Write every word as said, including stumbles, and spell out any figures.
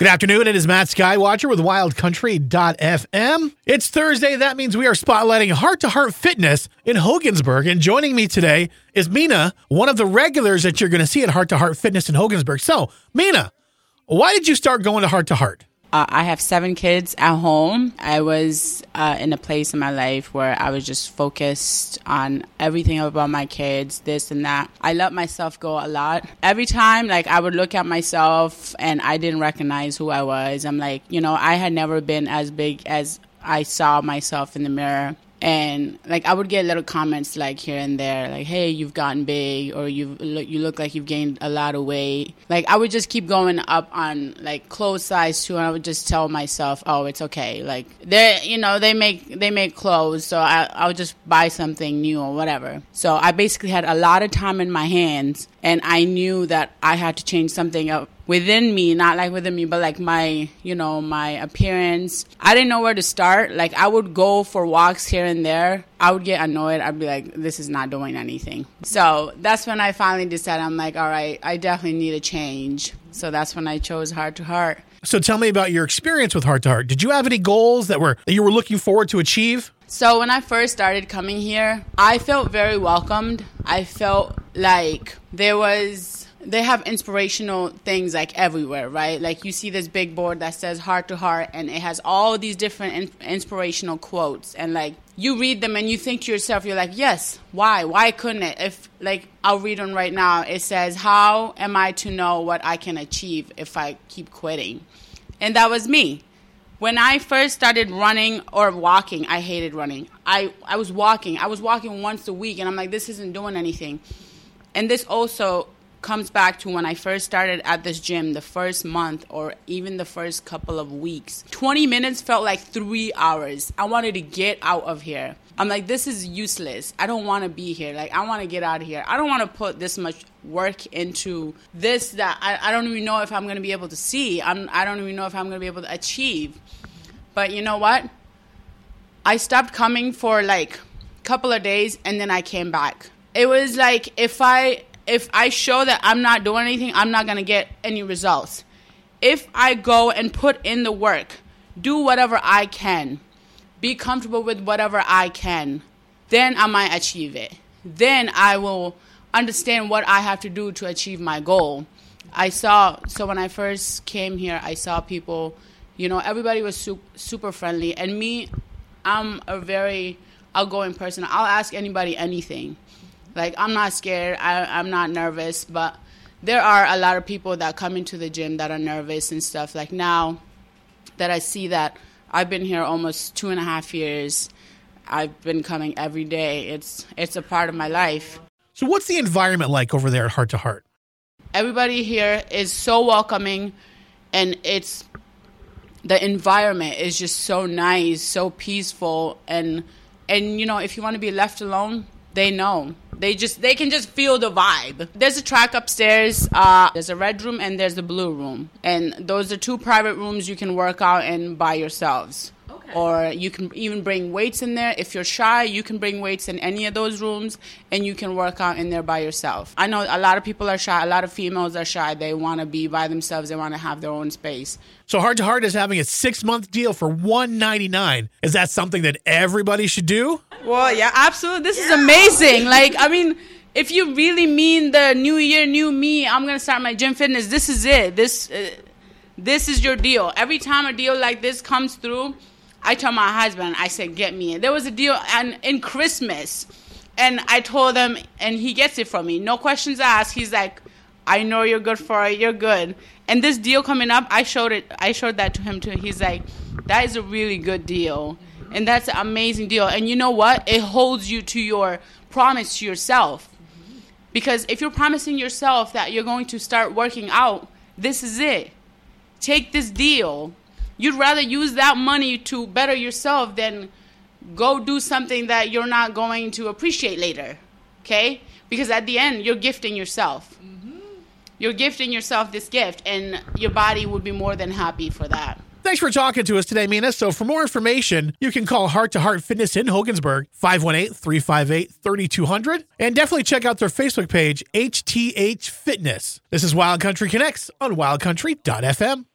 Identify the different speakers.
Speaker 1: Good afternoon. It is Matt Skywatcher with wild country dot f m. It's Thursday. That means we are spotlighting Heart to Heart Fitness in Hogansburg. And joining me today is Mina, one of the regulars that you're going to see at Heart to Heart Fitness in Hogansburg. So, Mina, why did you start going to Heart to Heart?
Speaker 2: Uh, I have seven kids at home. I was uh, in a place in my life where I was just focused on everything about my kids, this and that. I let myself go a lot. Every time, like, I would look at myself and I didn't recognize who I was. I'm like, you know, I had never been as big as I saw myself in the mirror. And, like, I would get little comments, like, here and there, like, hey, you've gotten big, or you look, you look like you've gained a lot of weight. Like, I would just keep going up on, like, clothes size, too, and I would just tell myself, oh, it's okay. Like, they you know, they make they make clothes, so I, I'll just buy something new or whatever. So I basically had a lot of time in my hands, and I knew that I had to change something up within me, not like within me, but like my, you know, my appearance. I didn't know where to start. Like, I would go for walks here and there. I would get annoyed. I'd be like, this is not doing anything. So that's when I finally decided, I'm like, all right, I definitely need a change. So that's when I chose Heart to Heart.
Speaker 1: So tell me about your experience with Heart to Heart. Did you have any goals that were that you were looking forward to achieve?
Speaker 2: So when I first started coming here, I felt very welcomed. I felt like there was... They have inspirational things like everywhere, right? Like you see this big board that says Heart to Heart, and it has all these different in- inspirational quotes. And like you read them and you think to yourself, you're like, yes, why? Why couldn't it? If like I'll read one right now. It says, how am I to know what I can achieve if I keep quitting? And that was me. When I first started running or walking, I hated running. I, I was walking. I was walking once a week, and I'm like, this isn't doing anything. And this also comes back to when I first started at this gym, the first month or even the first couple of weeks. twenty minutes felt like three hours. I wanted to get out of here. I'm like, this is useless. I don't want to be here. Like, I want to get out of here. I don't want to put this much work into this that I, I don't even know if I'm going to be able to see. I'm, I don't even know if I'm going to be able to achieve. But you know what? I stopped coming for like a couple of days, and then I came back. It was like if I... If I show that I'm not doing anything, I'm not going to get any results. If I go and put in the work, do whatever I can, be comfortable with whatever I can, then I might achieve it. Then I will understand what I have to do to achieve my goal. I saw, so when I first came here, I saw people, you know, everybody was su- super friendly. And me, I'm a very outgoing person. I'll ask anybody anything. Like, I'm not scared, I, I'm not nervous, but there are a lot of people that come into the gym that are nervous and stuff. Like, now that I see that I've been here almost two and a half years, I've been coming every day. It's it's a part of my life.
Speaker 1: So what's the environment like over there at Heart to Heart?
Speaker 2: Everybody here is so welcoming, and it's the environment is just so nice, so peaceful, and and you know, if you want to be left alone, they know. They just they can just feel the vibe. There's a track upstairs. Uh, there's a red room and there's a blue room. And those are two private rooms you can work out in by yourselves. Okay. Or you can even bring weights in there. If you're shy, you can bring weights in any of those rooms, and you can work out in there by yourself. I know a lot of people are shy. A lot of females are shy. They want to be by themselves. They want to have their own space.
Speaker 1: So Heart to Heart is having a six-month deal for one hundred ninety-nine dollars. Is that something that everybody should do?
Speaker 2: Well, yeah, absolutely. This is amazing. Like, I mean, if you really mean the new year, new me, I'm going to start my gym fitness, this is it. This uh, this is your deal. Every time a deal like this comes through, I tell my husband, I said, get me in. There was a deal and in Christmas, and I told him, and he gets it from me. No questions asked. He's like, I know you're good for it. You're good. And this deal coming up, I showed it. I showed that to him, too. He's like, that is a really good deal. And that's an amazing deal. And you know what? It holds you to your promise to yourself. Because if you're promising yourself that you're going to start working out, this is it. Take this deal. You'd rather use that money to better yourself than go do something that you're not going to appreciate later. Okay? Because at the end, you're gifting yourself. Mm-hmm. You're gifting yourself this gift, and your body would be more than happy for that.
Speaker 1: Thanks for talking to us today, Mina. So for more information, you can call Heart to Heart Fitness in Hogansburg, five one eight, three five eight, three two zero zero. And definitely check out their Facebook page, H T H Fitness. This is Wild Country Connects on wild country dot f m.